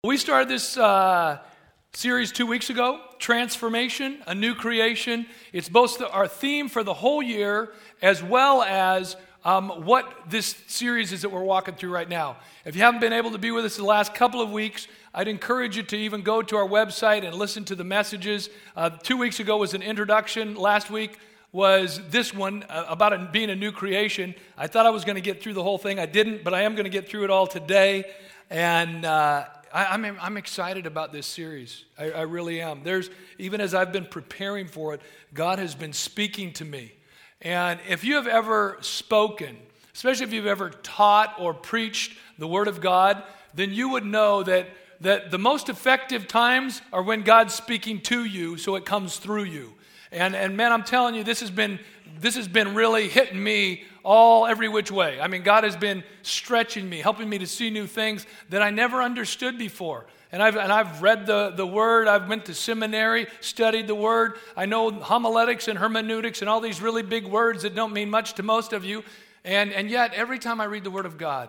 We started this series 2 weeks ago, Transformation, a New Creation. It's both our theme for the whole year as well as what this series is that we're walking through right now. If you haven't been able to be with us the last couple of weeks, I'd encourage you to even go to our website and listen to the messages. 2 weeks ago was an introduction. Last week was this one about it being a new creation. I thought I was going to get through the whole thing. I didn't, but I am going to get through it all today. And I'm excited about this series. I really am. Even as I've been preparing for it, God has been speaking to me. And if you have ever spoken, especially if you've ever taught or preached the Word of God, then you would know that the most effective times are when God's speaking to you, so it comes through you. And man, I'm telling you, this has been really hitting me every which way. I mean, God has been stretching me, helping me to see new things that I never understood before. And I've read the Word. I've went to seminary, studied the Word. I know homiletics and hermeneutics and all these really big words that don't mean much to most of you. And yet, every time I read the Word of God,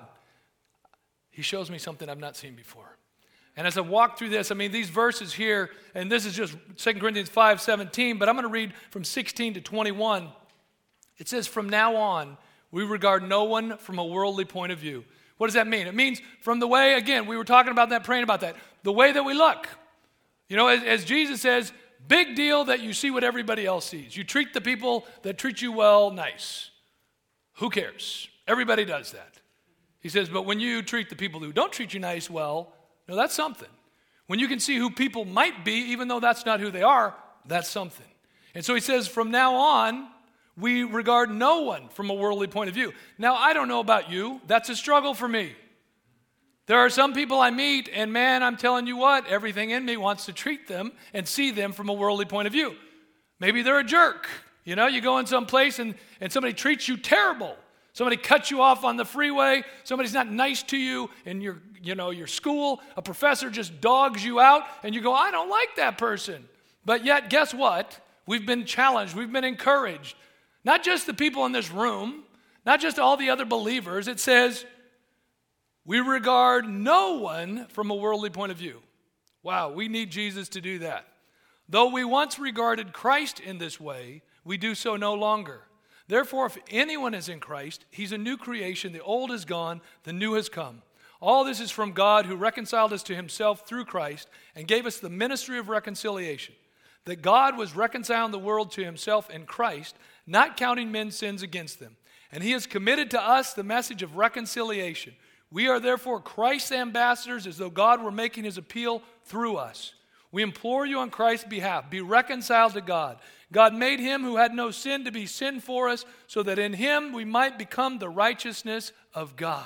He shows me something I've not seen before. And as I walk through this, I mean, these verses here, and this is just 2 Corinthians 5:17, but I'm going to read from 16 to 21. It says, "From now on, we regard no one from a worldly point of view." What does that mean? It means from the way, again, we were talking about that, praying about that, the way that we look. You know, as Jesus says, big deal that you see what everybody else sees. You treat the people that treat you well nice. Who cares? Everybody does that. He says, but when you treat the people who don't treat you nice well, no, that's something. When you can see who people might be, even though that's not who they are, that's something. And so he says, from now on, we regard no one from a worldly point of view. Now, I don't know about you. That's a struggle for me. There are some people I meet, and man, I'm telling you what, everything in me wants to treat them and see them from a worldly point of view. Maybe they're a jerk. You know, you go in some place and somebody treats you terrible. Somebody cuts you off on the freeway. Somebody's not nice to you in your school. A professor just dogs you out, and you go, I don't like that person. But yet, guess what? We've been challenged. We've been encouraged. Not just the people in this room, not just all the other believers. It says, we regard no one from a worldly point of view. Wow, we need Jesus to do that. Though we once regarded Christ in this way, we do so no longer. Therefore, if anyone is in Christ, he's a new creation. The old is gone, the new has come. All this is from God, who reconciled us to himself through Christ and gave us the ministry of reconciliation. That God was reconciling the world to himself in Christ, not counting men's sins against them. And he has committed to us the message of reconciliation. We are therefore Christ's ambassadors, as though God were making his appeal through us. We implore you on Christ's behalf, be reconciled to God. God made him who had no sin to be sin for us, so that in him we might become the righteousness of God.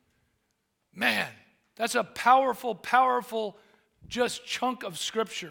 Man, that's a powerful, powerful just chunk of Scripture.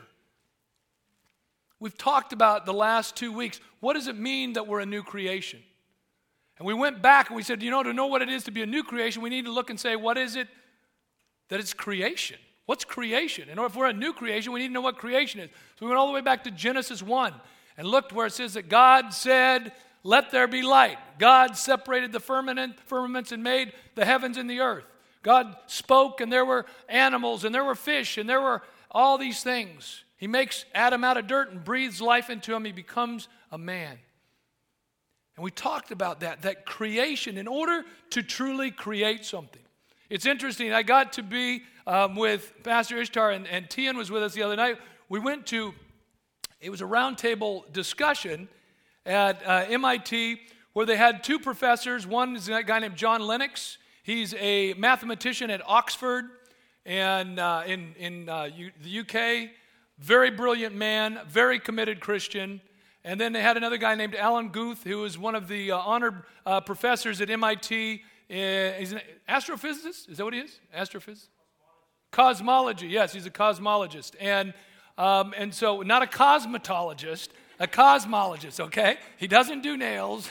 We've talked about the last 2 weeks. What does it mean that we're a new creation? And we went back and we said, to know what it is to be a new creation, we need to look and say, what is it that it's creation? What's creation? And if we're a new creation, we need to know what creation is. So we went all the way back to Genesis 1 and looked where it says that God said, let there be light. God separated the firmaments and made the heavens and the earth. God spoke, and there were animals, and there were fish, and there were all these things. He makes Adam out of dirt and breathes life into him. He becomes a man. And we talked about that creation, in order to truly create something. It's interesting. I got to be with Pastor Ishtar, and Tian was with us the other night. We went to, it was a roundtable discussion at MIT where they had two professors. One is a guy named John Lennox. He's a mathematician at Oxford and in the UK. Very brilliant man, very committed Christian. And then they had another guy named Alan Guth, who was one of the honored professors at MIT. He's an astrophysicist. Is that what he is? Astrophysicist? Cosmology. Yes, he's a cosmologist. And so not a cosmetologist, a cosmologist, okay? He doesn't do nails.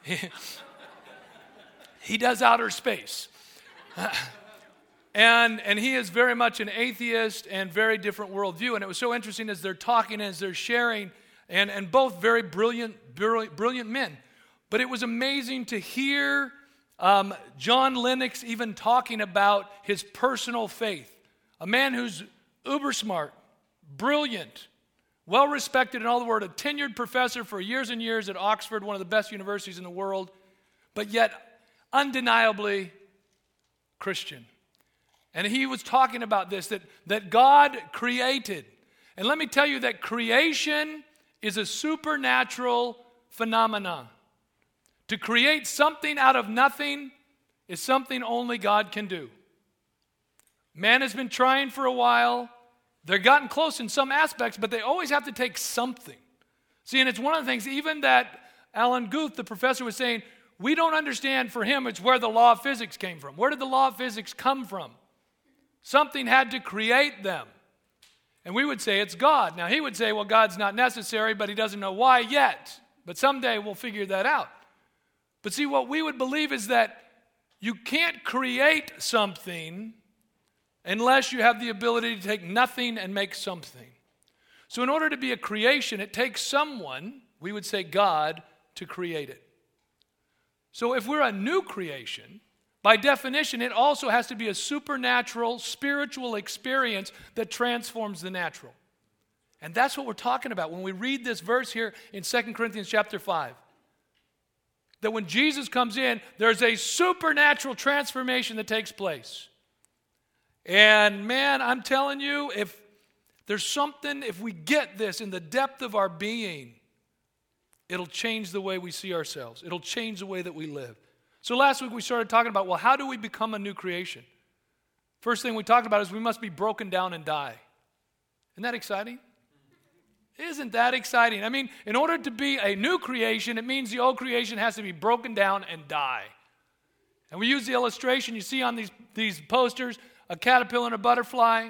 He does outer space. And he is very much an atheist and very different worldview. And it was so interesting as they're talking, as they're sharing, and both very brilliant men. But it was amazing to hear John Lennox even talking about his personal faith. a man who's uber smart, brilliant, well-respected in all the world, a tenured professor for years and years at Oxford, one of the best universities in the world, but yet undeniably Christian. And he was talking about this, that God created. And let me tell you that creation is a supernatural phenomenon. To create something out of nothing is something only God can do. Man has been trying for a while. They've gotten close in some aspects, but they always have to take something. See, and it's one of the things, even that Alan Guth, the professor, was saying, we don't understand for him, it's where the law of physics came from. Where did the law of physics come from? Something had to create them. And we would say it's God. Now, he would say, well, God's not necessary, but he doesn't know why yet. But someday we'll figure that out. But see, what we would believe is that you can't create something unless you have the ability to take nothing and make something. So in order to be a creation, it takes someone, we would say God, to create it. So if we're a new creation, by definition, it also has to be a supernatural, spiritual experience that transforms the natural. And that's what we're talking about when we read this verse here in 2 Corinthians chapter 5. That when Jesus comes in, there's a supernatural transformation that takes place. And man, I'm telling you, if there's something, if we get this in the depth of our being, it'll change the way we see ourselves. It'll change the way that we live. So last week we started talking about, well, how do we become a new creation? First thing we talked about is we must be broken down and die. Isn't that exciting? Isn't that exciting? I mean, in order to be a new creation, it means the old creation has to be broken down and die. And we use the illustration you see on these posters, a caterpillar and a butterfly,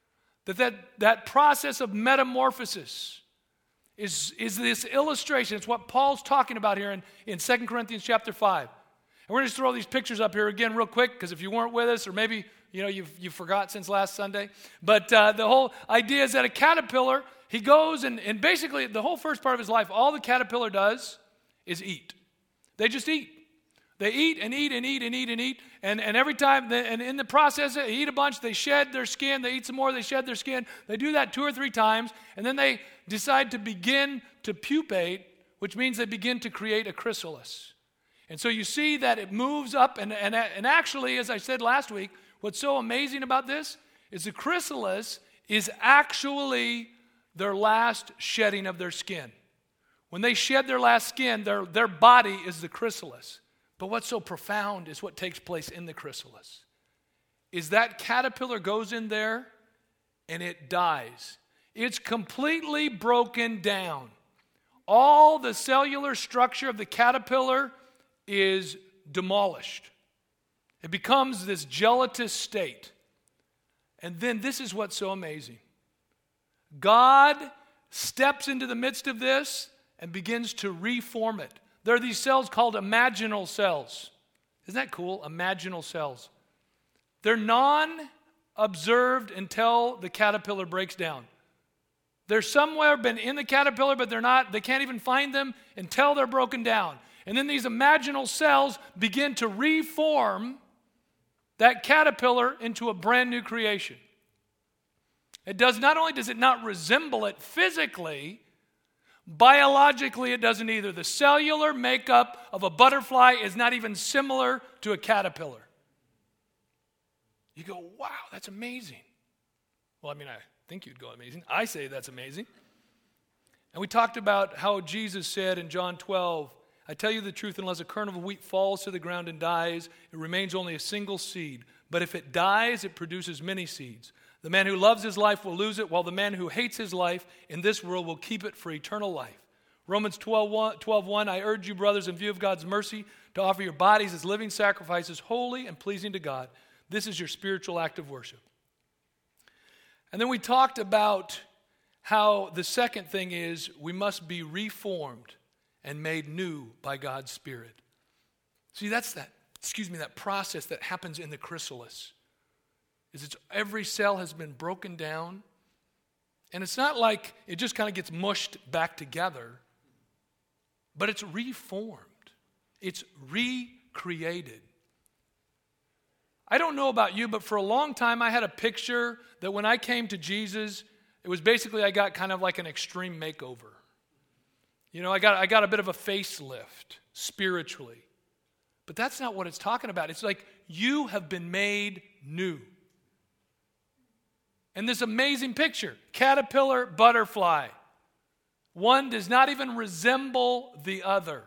that process of metamorphosis is this illustration. It's what Paul's talking about here in 2 Corinthians chapter 5. And we're going to just throw these pictures up here again real quick, because if you weren't with us, or maybe you forgot since last Sunday. But the whole idea is that a caterpillar, he goes and basically the whole first part of his life, all the caterpillar does is eat. They just eat. They eat and eat and eat and eat and eat. And every time, and in the process, they eat a bunch, they shed their skin, they eat some more, they shed their skin. They do that 2 or 3 times, and then they decide to begin to pupate, which means they begin to create a chrysalis. And so you see that it moves up, and actually, as I said last week, what's so amazing about this is the chrysalis is actually their last shedding of their skin. When they shed their last skin, their body is the chrysalis. But what's so profound is what takes place in the chrysalis. Is that caterpillar goes in there and it dies. It's completely broken down. All the cellular structure of the caterpillar is demolished. It becomes this gelatinous state. And then this is what's so amazing. God steps into the midst of this and begins to reform it. There are these cells called imaginal cells. Isn't that cool? Imaginal cells. They're non-observed until the caterpillar breaks down. They're somewhere been in the caterpillar, but they can't even find them until they're broken down. And then these imaginal cells begin to reform that caterpillar into a brand new creation. Not only does it not resemble it physically, biologically it doesn't either. The cellular makeup of a butterfly is not even similar to a caterpillar. You go, wow, that's amazing. Well, I mean, I think you'd go amazing. I say that's amazing. And we talked about how Jesus said in John 12, I tell you the truth, unless a kernel of wheat falls to the ground and dies, it remains only a single seed. But if it dies, it produces many seeds. The man who loves his life will lose it, while the man who hates his life in this world will keep it for eternal life. Romans 12:1, I urge you, brothers, in view of God's mercy, to offer your bodies as living sacrifices, holy and pleasing to God. This is your spiritual act of worship. And then we talked about how the second thing is we must be reformed and made new by God's Spirit. See, that's that process that happens in the chrysalis. Every cell has been broken down, and it's not like it just kind of gets mushed back together, but it's reformed. It's recreated. I don't know about you, but for a long time I had a picture that when I came to Jesus, it was basically I got kind of like an extreme makeover. I got a bit of a facelift spiritually. But that's not what it's talking about. It's like you have been made new. And this amazing picture, caterpillar, butterfly. One does not even resemble the other.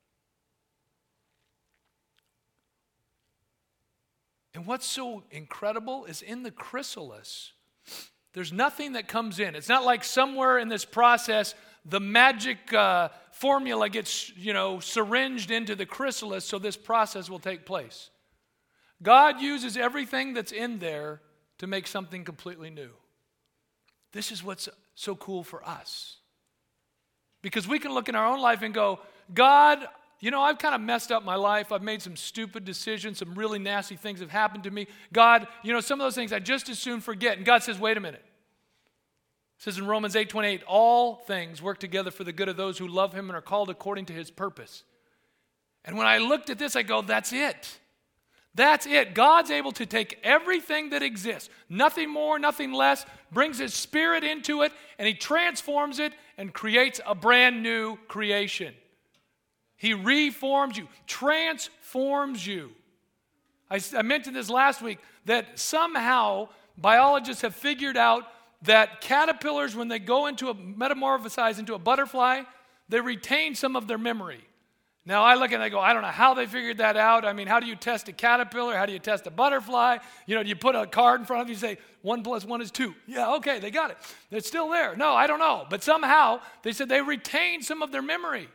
And what's so incredible is in the chrysalis, there's nothing that comes in. It's not like somewhere in this process, the magic formula gets, syringed into the chrysalis so this process will take place. God uses everything that's in there to make something completely new. This is what's so cool for us. Because we can look in our own life and go, God, I've kind of messed up my life. I've made some stupid decisions. Some really nasty things have happened to me. God, some of those things I just as soon forget. And God says, wait a minute. It says in Romans 8:28, all things work together for the good of those who love him and are called according to his purpose. And when I looked at this, I go, that's it. That's it. God's able to take everything that exists, nothing more, nothing less, brings his spirit into it, and he transforms it and creates a brand new creation. He reforms you, transforms you. I mentioned this last week, that somehow biologists have figured out that caterpillars, when they go metamorphosize into a butterfly, they retain some of their memory. Now I look and I go, I don't know how they figured that out. I mean, how do you test a caterpillar? How do you test a butterfly? Do you put a card in front of you and say, 1 + 1 is 2? Yeah, okay, they got it. It's still there. No, I don't know. But somehow, they said they retain some of their memory.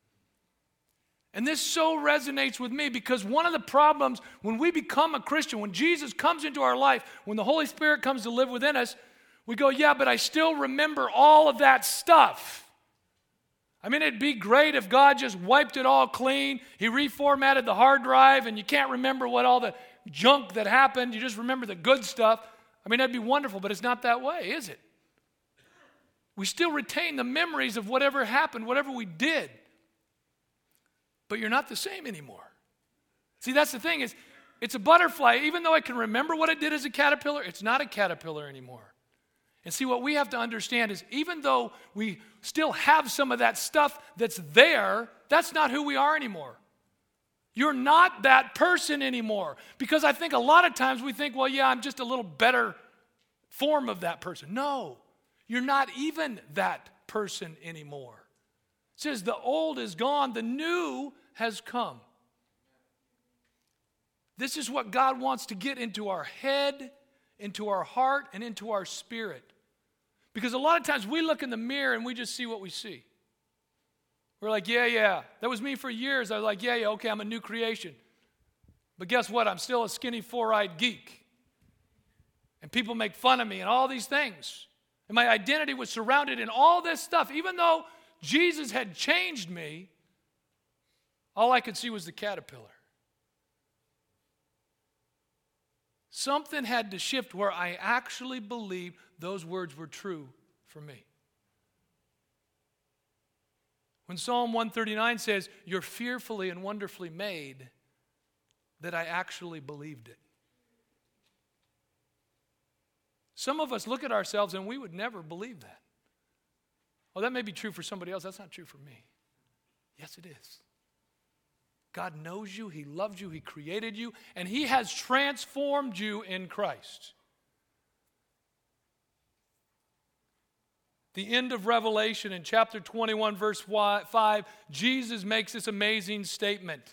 And this so resonates with me because one of the problems when we become a Christian, when Jesus comes into our life, when the Holy Spirit comes to live within us, we go, yeah, but I still remember all of that stuff. I mean, it'd be great if God just wiped it all clean. He reformatted the hard drive and you can't remember what all the junk that happened. You just remember the good stuff. I mean, that'd be wonderful, but it's not that way, is it? We still retain the memories of whatever happened, whatever we did. But you're not the same anymore. See, that's the thing is, it's a butterfly. Even though I can remember what I did as a caterpillar, it's not a caterpillar anymore. And see, what we have to understand is even though we still have some of that stuff that's there, that's not who we are anymore. You're not that person anymore. Because I think a lot of times we think, well, yeah, I'm just a little better form of that person. No, you're not even that person anymore. It says the old is gone, the new has come. This is what God wants to get into our head, into our heart, and into our spirit. Because a lot of times we look in the mirror and we just see what we see. We're like, yeah, that was me for years. I was like, yeah, okay, I'm a new creation. But guess what? I'm still a skinny, four-eyed geek. And people make fun of me and all these things. And my identity was surrounded in all this stuff. Even though Jesus had changed me, all I could see was the caterpillar. Something had to shift where I actually believed those words were true for me. When Psalm 139 says, you're fearfully and wonderfully made, that I actually believed it. Some of us look at ourselves and we would never believe that. Oh, that may be true for somebody else. That's not true for me. Yes, it is. God knows you, he loves you, he created you, and he has transformed you in Christ. The end of Revelation in chapter 21, verse 5, Jesus makes this amazing statement.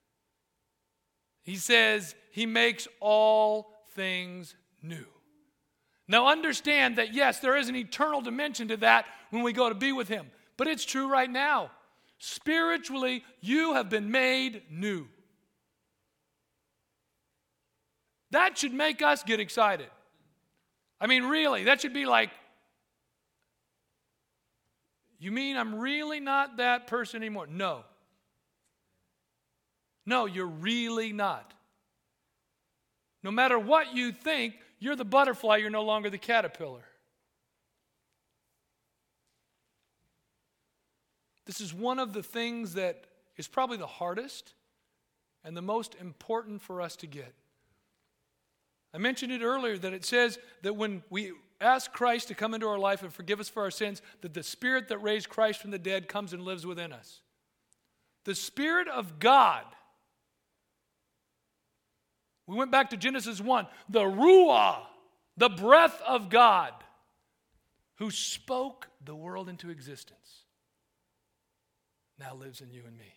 He says, he makes all things new. Now understand that yes, there is an eternal dimension to that when we go to be with him. But it's true right now. Spiritually, you have been made new. That should make us get excited. I mean, really, that should be like, you mean I'm really not that person anymore? No. No, you're really not. No matter what you think, you're the butterfly, you're no longer the caterpillar. This is one of the things that is probably the hardest and the most important for us to get. I mentioned it earlier that it says that when we ask Christ to come into our life and forgive us for our sins, that the Spirit that raised Christ from the dead comes and lives within us. The Spirit of God. We went back to Genesis 1. The Ruah, the breath of God, who spoke the world into existence, now lives in you and me.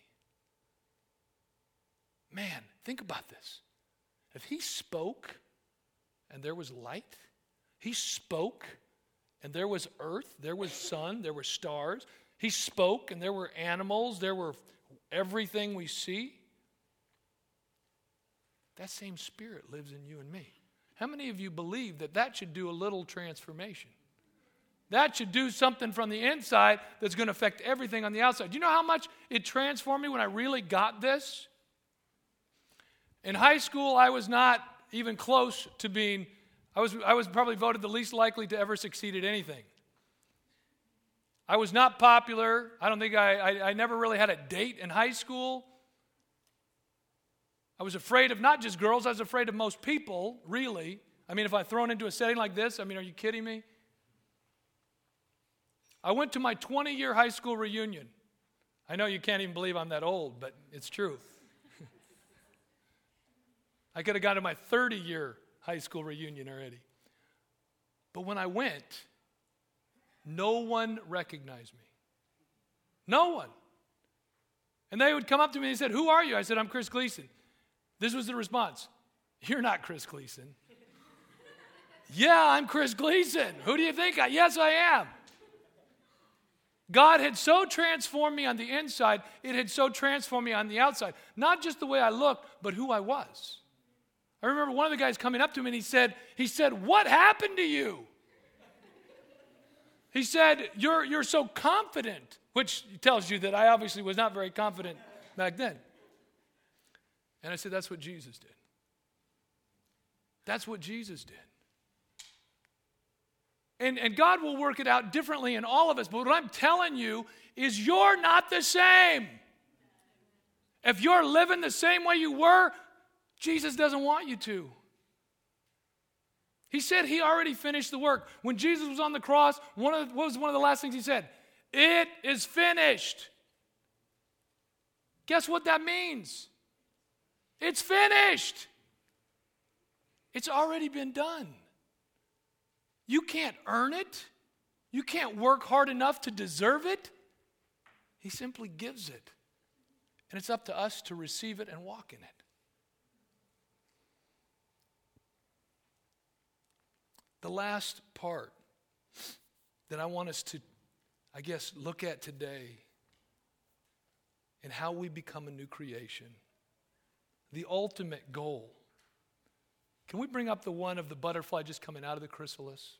Man, think about this. If he spoke and there was light, he spoke and there was earth, there was sun, there were stars. He spoke and there were animals, there were everything we see. That same Spirit lives in you and me. How many of you believe that that should do a little transformation? That should do something from the inside that's going to affect everything on the outside. Do you know how much it transformed me when I really got this? In high school, I was not even close to being, I was probably voted the least likely to ever succeed at anything. I was not popular. I don't think I never really had a date in high school. I was afraid of not just girls, I was afraid of most people, really. I mean, if I'm thrown into a setting like this, I mean, are you kidding me? I went to my 20-year high school reunion. I know you can't even believe I'm that old, but it's true. I could have gone to my 30-year high school reunion already. But when I went, no one recognized me. No one. And they would come up to me and said, "Who are you?" I said, "I'm Chris Gleason." This was the response. "You're not Chris Gleason." "Yeah, I'm Chris Gleason. Who do you think Yes, I am. God had so transformed me on the inside, it had so transformed me on the outside. Not just the way I looked, but who I was. I remember one of the guys coming up to me and he said, "What happened to you?" He said, you're so confident, which tells you that I obviously was not very confident back then. And I said, "That's what Jesus did. That's what Jesus did." And God will work it out differently in all of us. But what I'm telling you is you're not the same. If you're living the same way you were, Jesus doesn't want you to. He said he already finished the work. When Jesus was on the cross, what was one of the last things he said? "It is finished." Guess what that means? It's finished. It's already been done. You can't earn it. You can't work hard enough to deserve it. He simply gives it. And it's up to us to receive it and walk in it. The last part that I want us to, look at today and how we become a new creation. The ultimate goal. Can we bring up the one of the butterfly just coming out of the chrysalis?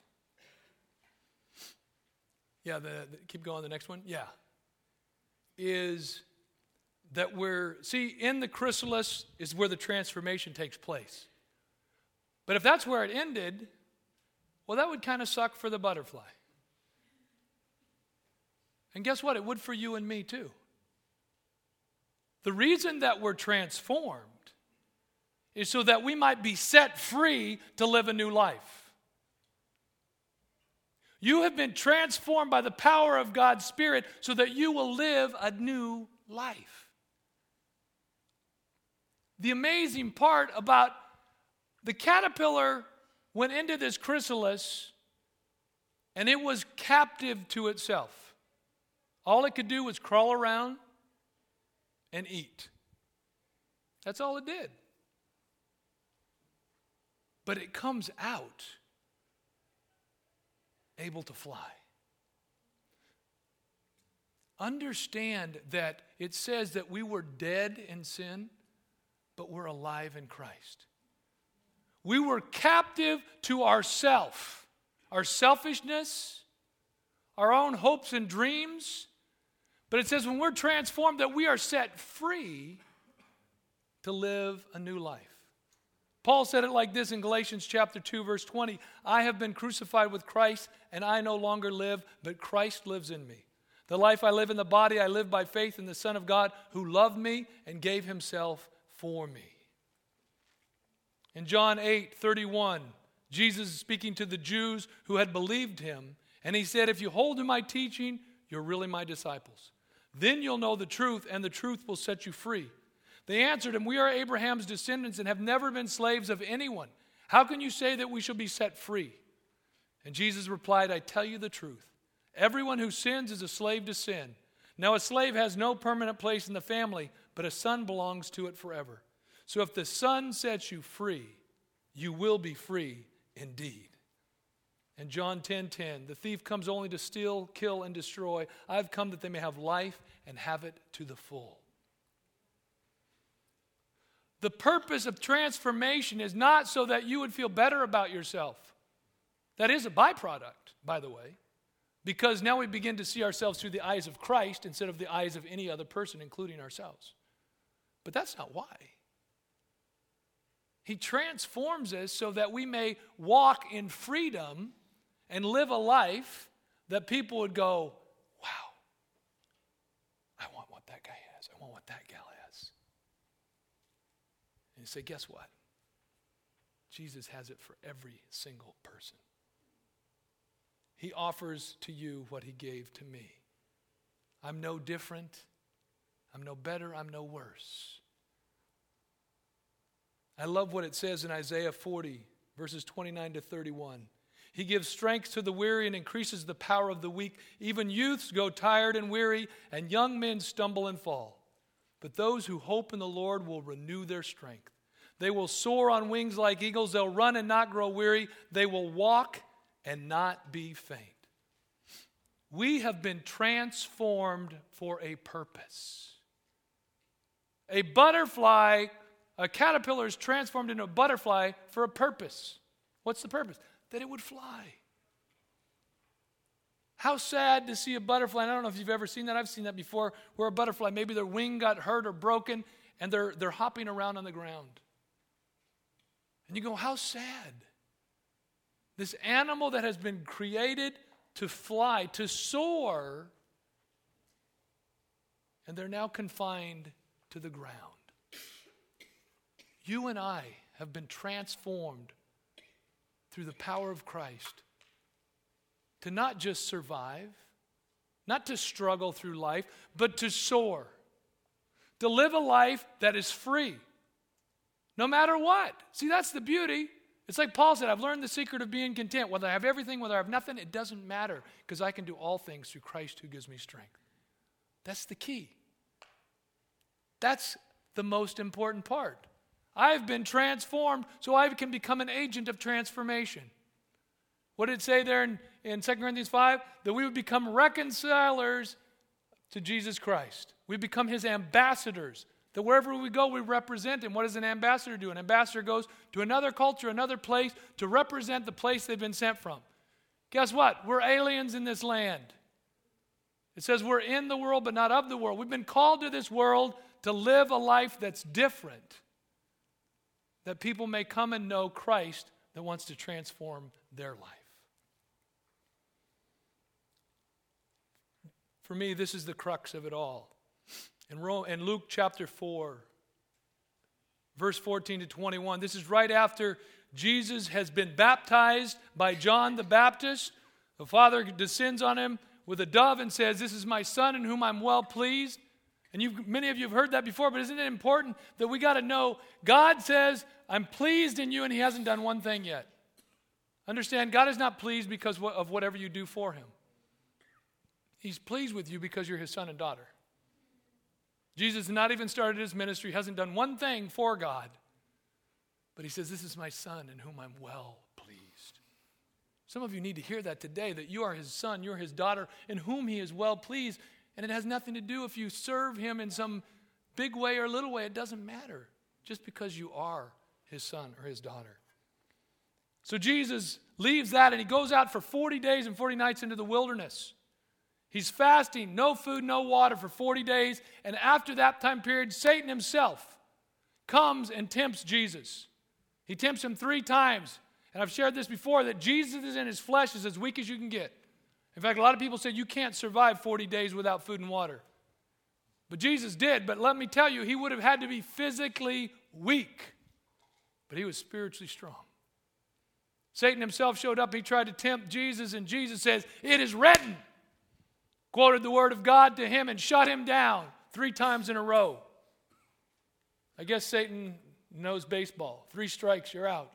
Yeah, keep going, the next one. Yeah. Is that in the chrysalis is where the transformation takes place. But if that's where it ended, well, that would kind of suck for the butterfly. And guess what? It would for you and me too. The reason that we're transformed is so that we might be set free to live a new life. You have been transformed by the power of God's Spirit so that you will live a new life. The amazing part about the caterpillar went into this chrysalis and it was captive to itself. All it could do was crawl around and eat. That's all it did. But it comes out able to fly. Understand that it says that we were dead in sin, but we're alive in Christ. We were captive to ourself, our selfishness, our own hopes and dreams. But it says when we're transformed that we are set free to live a new life. Paul said it like this in Galatians chapter 2, verse 20. "I have been crucified with Christ, and I no longer live, but Christ lives in me. The life I live in the body, I live by faith in the Son of God, who loved me and gave himself for me." In John 8:31, Jesus is speaking to the Jews who had believed him, and he said, if you hold to my teaching, you're really my disciples. Then you'll know the truth, and the truth will set you free. They answered him, we are Abraham's descendants and have never been slaves of anyone. How can you say that we shall be set free? And Jesus replied, I tell you the truth. Everyone who sins is a slave to sin. Now a slave has no permanent place in the family, but a son belongs to it forever. So if the Son sets you free, you will be free indeed. And John 10:10, the thief comes only to steal, kill, and destroy. I've come that they may have life and have it to the full. The purpose of transformation is not so that you would feel better about yourself. That is a byproduct, by the way, because now we begin to see ourselves through the eyes of Christ instead of the eyes of any other person, including ourselves. But that's not why. He transforms us so that we may walk in freedom and live a life that people would go, wow, I want what that guy has. I want what that gal has. And you say, guess what? Jesus has it for every single person. He offers to you what he gave to me. I'm no different. I'm no better. I'm no worse. I love what it says in Isaiah 40, verses 29 to 31. He gives strength to the weary and increases the power of the weak. Even youths go tired and weary, and young men stumble and fall. But those who hope in the Lord will renew their strength. They will soar on wings like eagles. They'll run and not grow weary. They will walk and not be faint. We have been transformed for a purpose. A caterpillar is transformed into a butterfly for a purpose. What's the purpose? That it would fly. How sad to see a butterfly, and I don't know if you've ever seen that, I've seen that before, where a butterfly, maybe their wing got hurt or broken, and they're hopping around on the ground. And you go, how sad. This animal that has been created to fly, to soar, and they're now confined to the ground. You and I have been transformed through the power of Christ to not just survive, not to struggle through life, but to soar. To live a life that is free, no matter what. See, that's the beauty. It's like Paul said, I've learned the secret of being content. Whether I have everything, whether I have nothing, it doesn't matter, because I can do all things through Christ who gives me strength. That's the key. That's the most important part. I've been transformed so I can become an agent of transformation. What did it say there in 2 Corinthians 5? That we would become reconcilers to Jesus Christ. We become his ambassadors. That wherever we go, we represent him. What does an ambassador do? An ambassador goes to another culture, another place, to represent the place they've been sent from. Guess what? We're aliens in this land. It says we're in the world, but not of the world. We've been called to this world to live a life that's different, that people may come and know Christ that wants to transform their life. For me, this is the crux of it all. In Luke chapter 4, verse 14 to 21, this is right after Jesus has been baptized by John the Baptist. The Father descends on him with a dove and says, this is my Son in whom I'm well pleased. And many of you have heard that before, but isn't it important that we got to know God says, I'm pleased in you, and he hasn't done one thing yet. Understand, God is not pleased because of whatever you do for him. He's pleased with you because you're his son and daughter. Jesus has not even started his ministry, hasn't done one thing for God. But he says, this is my Son in whom I'm well pleased. Some of you need to hear that today, that you are his son, you're his daughter, in whom he is well pleased. And it has nothing to do if you serve him in some big way or little way. It doesn't matter, just because you are his son or his daughter. So Jesus leaves that and he goes out for 40 days and 40 nights into the wilderness. He's fasting, no food, no water for 40 days. And after that time period, Satan himself comes and tempts Jesus. He tempts him 3 times. And I've shared this before, that Jesus in his flesh is as weak as you can get. In fact, a lot of people say you can't survive 40 days without food and water. But Jesus did. But let me tell you, he would have had to be physically weak but he was spiritually strong. Satan himself showed up. He tried to tempt Jesus, and Jesus says, "It is written." Quoted the word of God to him and shut him down 3 times in a row. I guess Satan knows baseball. 3 strikes, you're out.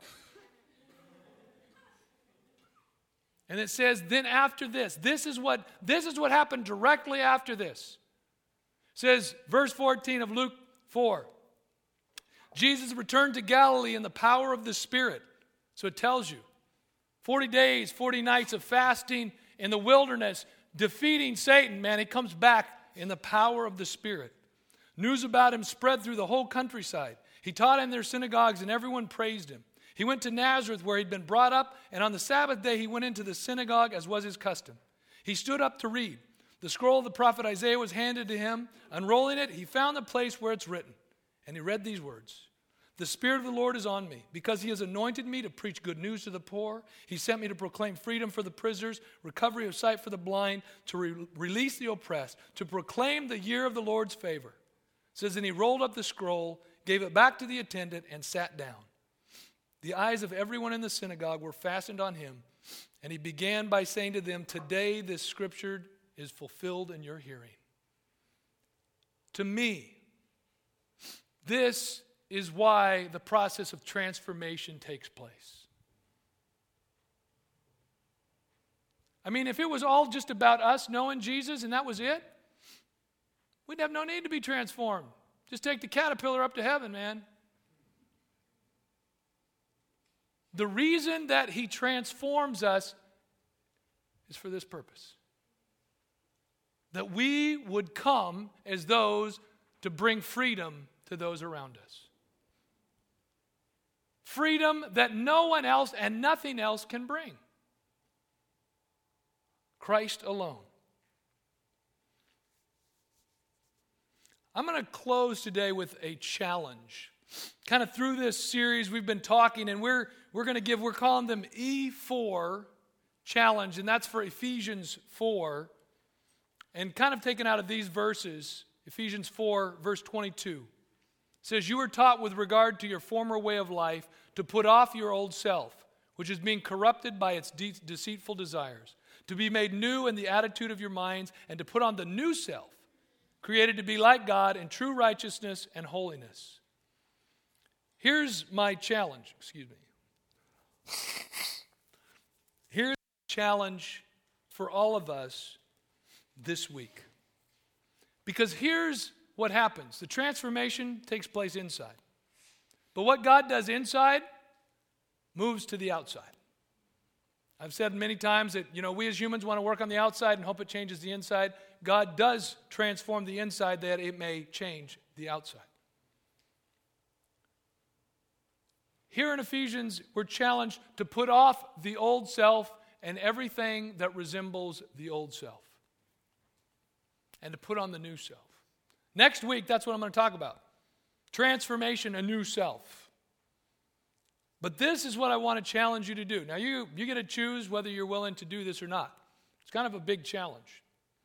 And it says, then after this is what happened directly after this. It says, verse 14 of Luke 4. Jesus returned to Galilee in the power of the Spirit. So it tells you, 40 days, 40 nights of fasting in the wilderness, defeating Satan, man, he comes back in the power of the Spirit. News about him spread through the whole countryside. He taught in their synagogues, and everyone praised him. He went to Nazareth, where he'd been brought up, and on the Sabbath day he went into the synagogue, as was his custom. He stood up to read. The scroll of the prophet Isaiah was handed to him. Unrolling it, he found the place where it's written, and he read these words. The Spirit of the Lord is on me, because he has anointed me to preach good news to the poor. He sent me to proclaim freedom for the prisoners, recovery of sight for the blind, to release the oppressed, to proclaim the year of the Lord's favor. It says, and he rolled up the scroll, gave it back to the attendant, and sat down. The eyes of everyone in the synagogue were fastened on him, and he began by saying to them, today this scripture is fulfilled in your hearing. To me, this is why the process of transformation takes place. I mean, if it was all just about us knowing Jesus and that was it, we'd have no need to be transformed. Just take the caterpillar up to heaven, man. The reason that he transforms us is for this purpose. That we would come as those to bring freedom to those around us. Freedom that no one else and nothing else can bring. Christ alone. I'm going to close today with a challenge. Kind of through this series we've been talking, and we're calling them E4 challenge, and that's for Ephesians 4. And kind of taken out of these verses, Ephesians 4, verse 22. It says, you were taught with regard to your former way of life to put off your old self, which is being corrupted by its deceitful desires, to be made new in the attitude of your minds, and to put on the new self, created to be like God in true righteousness and holiness. Here's my challenge. Here's the challenge for all of us this week. Because here's what happens. The transformation takes place inside. But what God does inside moves to the outside. I've said many times that, we as humans want to work on the outside and hope it changes the inside. God does transform the inside that it may change the outside. Here in Ephesians, we're challenged to put off the old self and everything that resembles the old self, and to put on the new self. Next week, that's what I'm going to talk about. Transformation, a new self. But this is what I want to challenge you to do. Now, you get to choose whether you're willing to do this or not. It's kind of a big challenge.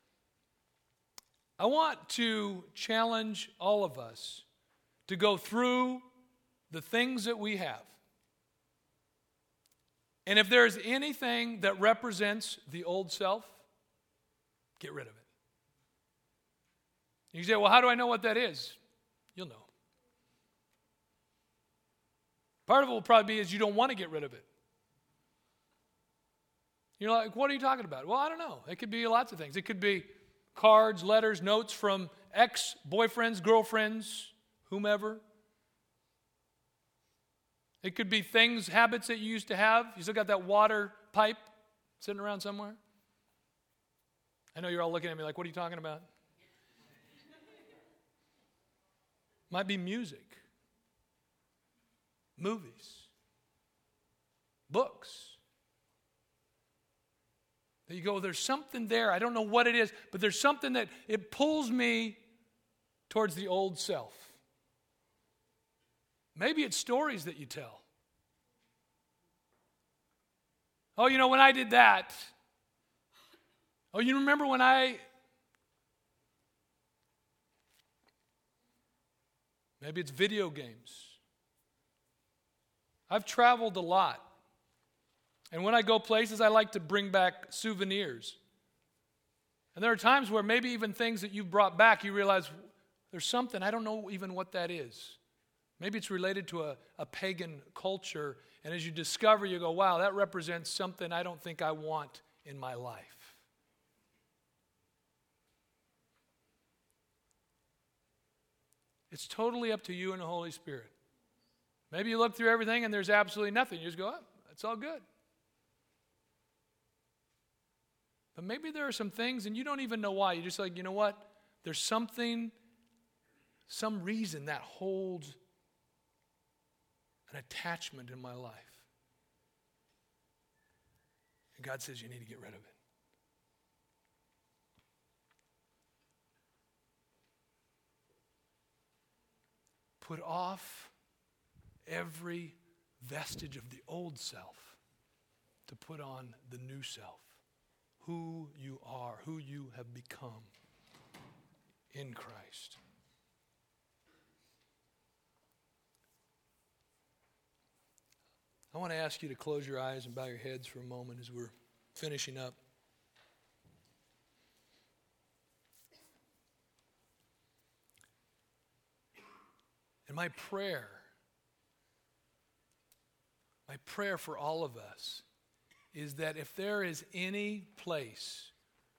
I want to challenge all of us to go through the things that we have. And if there's anything that represents the old self, get rid of it. You say, well, how do I know what that is? You'll know. Part of it will probably be is you don't want to get rid of it. You're like, what are you talking about? Well, I don't know. It could be lots of things. It could be cards, letters, notes from ex-boyfriends, girlfriends, whomever. It could be things, habits that you used to have. You still got that water pipe sitting around somewhere. I know you're all looking at me like, what are you talking about? Might be music, movies, books. There you go, there's something there. I don't know what it is, but there's something that it pulls me towards the old self. Maybe it's stories that you tell. Oh, when I did that. Oh, you remember when Maybe it's video games. I've traveled a lot. And when I go places, I like to bring back souvenirs. And there are times where maybe even things that you've brought back, you realize there's something, I don't know even what that is. Maybe it's related to a pagan culture. And as you discover, you go, wow, that represents something I don't think I want in my life. It's totally up to you and the Holy Spirit. Maybe you look through everything and there's absolutely nothing. You just go, oh, it's all good. But maybe there are some things and you don't even know why. You're just like, you know what? There's something, some reason that holds an attachment in my life. And God says you need to get rid of it. Put off every vestige of the old self to put on the new self. Who you are, who you have become in Christ. I want to ask you to close your eyes and bow your heads for a moment as we're finishing up. And my prayer for all of us is that if there is any place,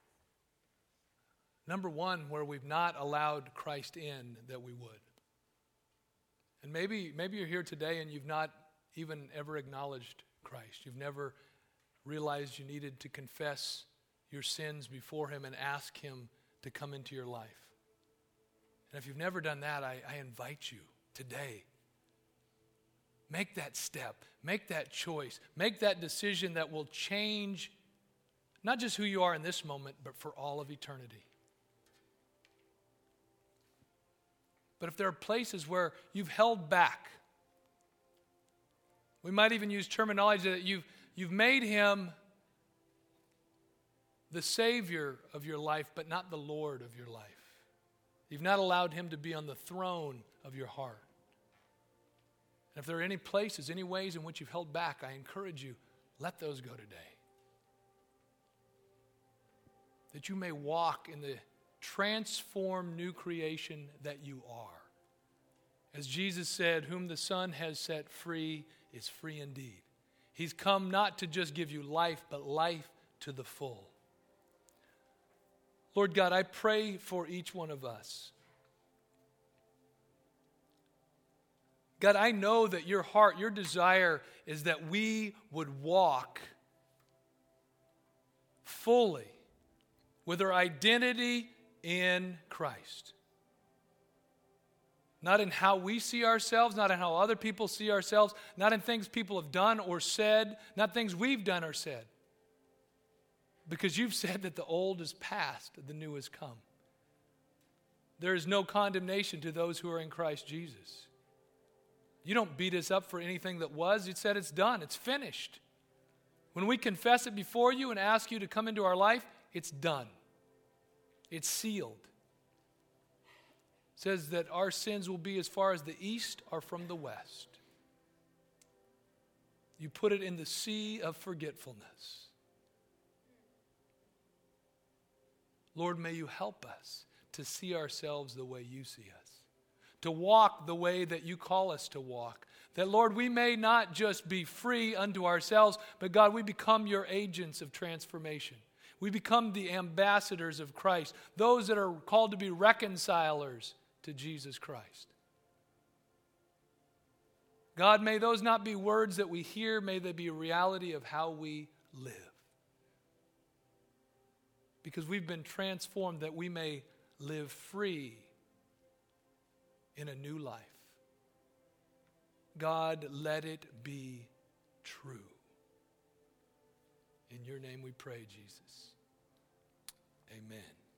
number one, where we've not allowed Christ in, that we would. And maybe you're here today and you've not even ever acknowledged Christ. You've never realized you needed to confess your sins before Him and ask Him to come into your life. And if you've never done that, I invite you today. Make that step. Make that choice. Make that decision that will change not just who you are in this moment, but for all of eternity. But if there are places where you've held back, we might even use terminology that you've made Him the Savior of your life, but not the Lord of your life. You've not allowed Him to be on the throne of your heart. And if there are any places, any ways in which you've held back, I encourage you, let those go today. That you may walk in the transformed new creation that you are. As Jesus said, whom the Son has set free is free indeed. He's come not to just give you life, but life to the full. Lord God, I pray for each one of us. God, I know that your heart, your desire is that we would walk fully with our identity in Christ. Not in how we see ourselves, not in how other people see ourselves, not in things people have done or said, not things we've done or said. Because you've said that the old is past, the new has come. There is no condemnation to those who are in Christ Jesus. You don't beat us up for anything that was. You said it's done. It's finished. When we confess it before you and ask you to come into our life, it's done. It's sealed. It says that our sins will be as far as the east are from the west. You put it in the sea of forgetfulness. Lord, may you help us to see ourselves the way you see us. To walk the way that you call us to walk. That, Lord, we may not just be free unto ourselves, but God, we become your agents of transformation. We become the ambassadors of Christ, those that are called to be reconcilers to Jesus Christ. God, may those not be words that we hear, may they be a reality of how we live. Because we've been transformed that we may live free in a new life. God, let it be true. In your name we pray, Jesus. Amen.